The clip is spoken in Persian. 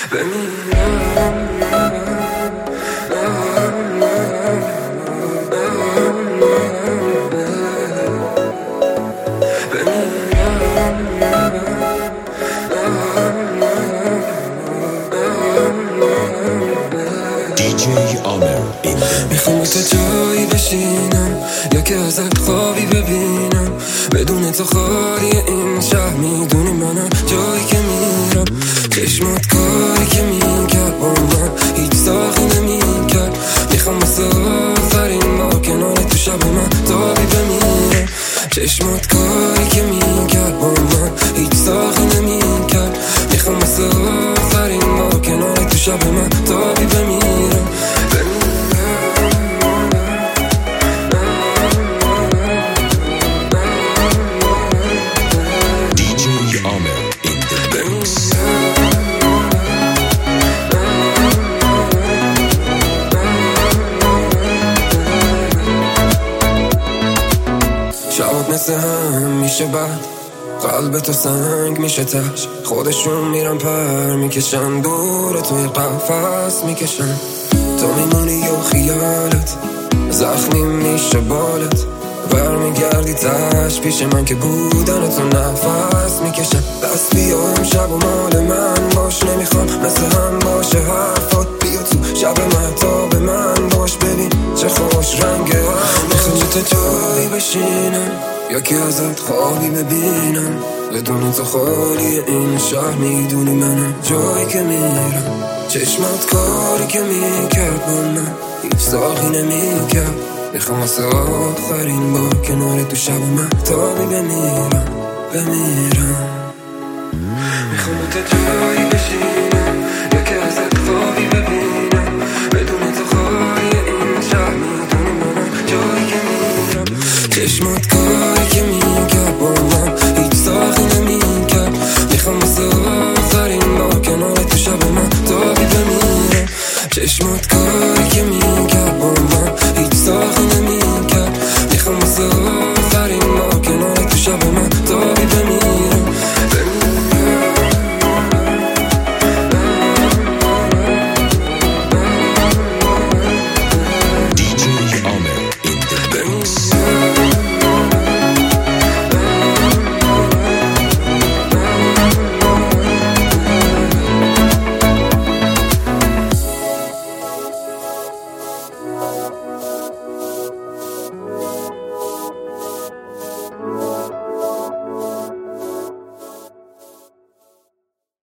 میخوام تو جایی بشینم یا که ازت خوابی ببینم، بدون تو خالی این شهر. میدونی منم جایی که میرم، چشمات کاری که میکرد با من هیچ ساخی نمیکرد. میخوام واسه آخرین بار کنار تو شب من تابی بمیرم. چشمات کاری که میکرد با من هیچ ساخی نمیکرد. میخوام واسه آخرین بار کنار تو شب من تابی بمیرم. شبات مثل هم میشه بعد قلب تو سنگ میشه تش، خودشون میرن پر میکشن دور توی قفس میکشن. تو میمونی یا خیالت زخمی میشه بالت، برمیگردی تش پیش من که بودن تو نفس میکشن. دست بیا امشب و مال من باش، نمیخوام مثل هم باشه حرفات. بیا تو شب مهتاب من باش، ببین چه خوش رنگه هم. میخوام تو جایی بشینم یا که ازت خوابی ببینم، بدون تو خالی این شهر. میدونی منم جایی که میرم، چشمات کاری که میکرد با من هیچ ساخی نمیکرد. میخوام واسه آخرین بار کنار تو شب من تابی بمیرم. میخوام تو جایی بشینم